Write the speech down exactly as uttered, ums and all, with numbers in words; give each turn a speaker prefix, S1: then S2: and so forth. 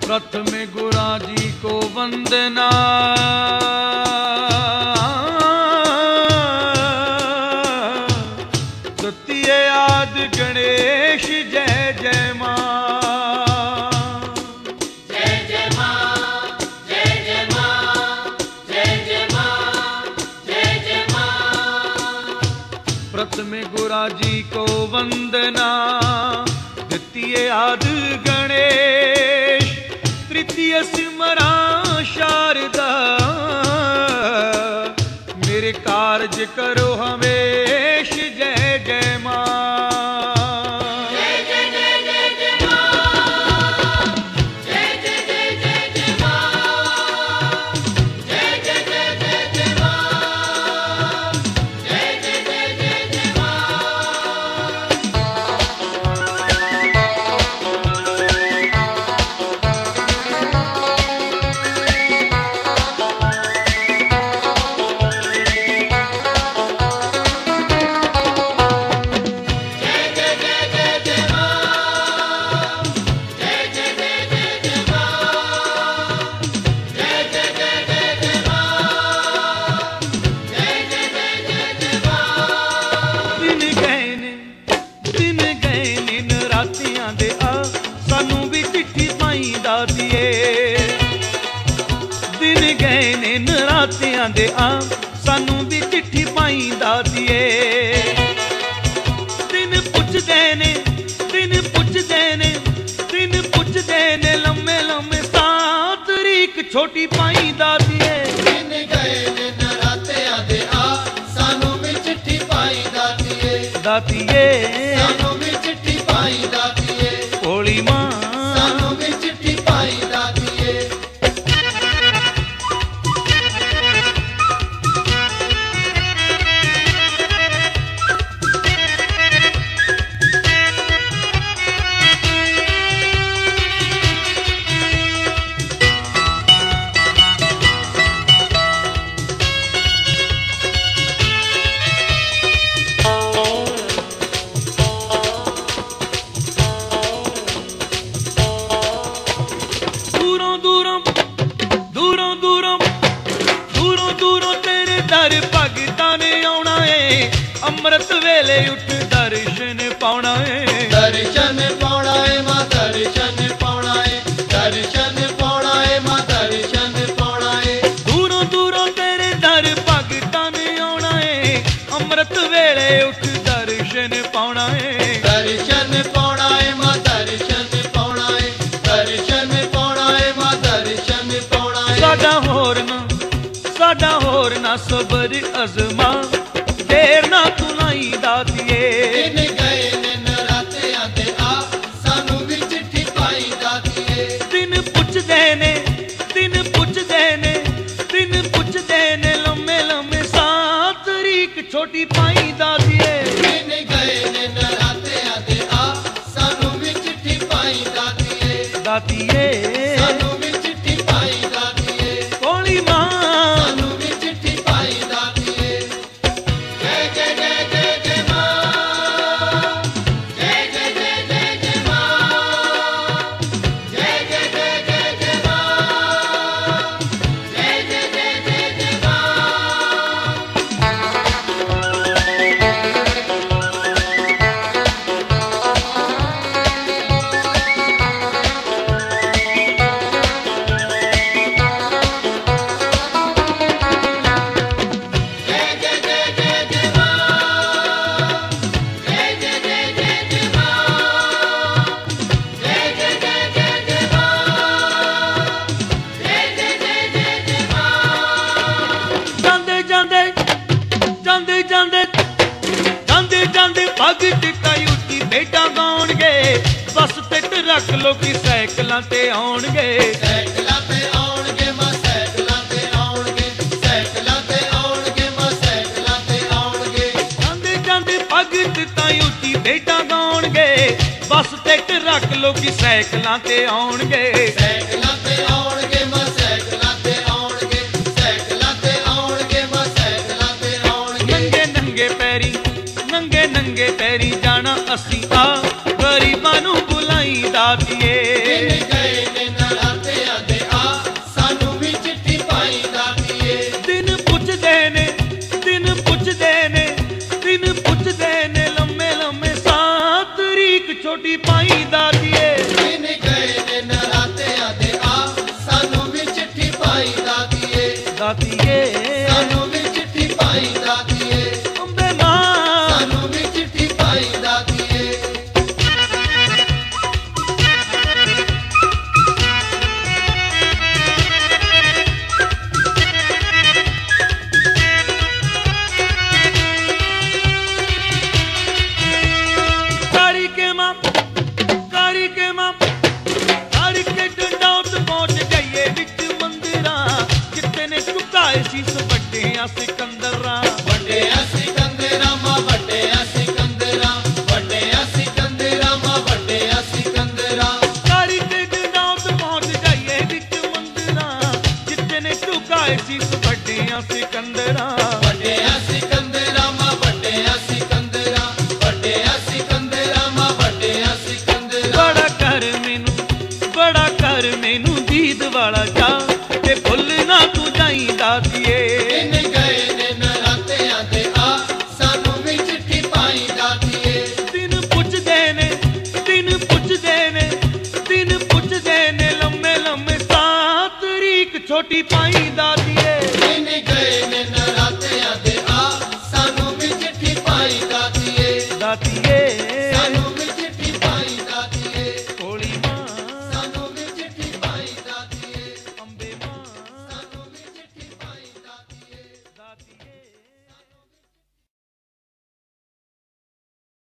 S1: प्रथम गुरा जी को वंदना, द्वितीय आदि गणेश जय जय मां।
S2: जय जय मां, जय जय मां, जय जय मां, जय जय मां।
S1: प्रथम गुरा जी को वंदना, द्वितीय आदि गणेश, तृतीय सिमरा शारदा, मेरे कार्य करो हमेश जय जय मां।
S2: जय जय जय जय जय मां, जय जय जय जय जय मां, जय जय जय जय जय मां, जय जय जय जय जय मां।
S1: दिन गए ने नरातियां दे आ, सानू भी चिट्ठी पाई दातिए। दिन पुछदे ने, दिन पुछदे ने, दिन पुछदे ने, लम्मे लम्मे सात तरीक छोटी पाई दातिए।
S2: दिन गए ने नरातियां दे आ, सानू भी चिट्ठी पाई दातिए।
S1: दातिए
S2: सानू भी चिट्ठी पाई दातिए।
S1: भोली मां
S2: सानू भी चिट्ठी पाई दातिए।
S1: अमृत वेले उठ दर्शन पाउणा है।
S2: दर्शन पाउणा है मां, दर्शन पाउणा है, दर्शन पाउणा है मां, दर्शन पाउणा है।
S1: दूरों दूरों तेरे दर भगतां ने आउणा है, अमृत वेले उठ दर्शन पाउणा है।
S2: दर्शन पाउणा है मां, दर्शन पाउणा है, दर्शन पाउणा है मां, दर्शन पाउणा है।
S1: साडा होर ना, साडा होर ना सबर अज़मा, देर ना तू लाई दातिए।
S2: दिन गए ने नरातियां दे आ, सानू भी चिट्ठी पाई दातिए।
S1: दिन पुछदे ने, दिन पुछदे ने, दिन पुछदे ने, लम्मे लम्मे सात तरीक छोटी पाई दातिए।
S2: दिन गए ने नरातियां दे आ, सानू भी चिट्ठी पाई दातिए।
S1: दातिए
S2: सानू भी चिट्ठी पाई दातिए।
S1: भोली मां
S2: सानू भी चिट्ठी पाई दातिए। जय जय जय जय जय मां, जय जय जय जय जय मां, जय जय जय जय जय मां, जय जय जय जय जय मां।
S1: भगत कई उच्ची भेटां गाउणगे, बस तिट रख लो कि साइकलां ते आउणगे।
S2: साइकलां ते आउणगे मां, साइकलां ते आउणगे, साइकलां ते आउणगे मां, साइकलां ते आउणगे।
S1: जांदे जांदे भगत ताई उच्ची भेटां गाउणगे, बस तिट रख लो कि साइकलां ते आउणगे।
S2: साइकलां ते आउणगे मां, साइकलां ते आउणगे, साइकलां ते आउणगे मां, साइकलां ते आउणगे।
S1: नंगे नंगे पैरी, नंगे नंगे पैरी जाना असी आ, गरीबां नूं बुलाई दातिए।
S2: दिन गए ने नरातियां
S1: ਦਾਤੀਏ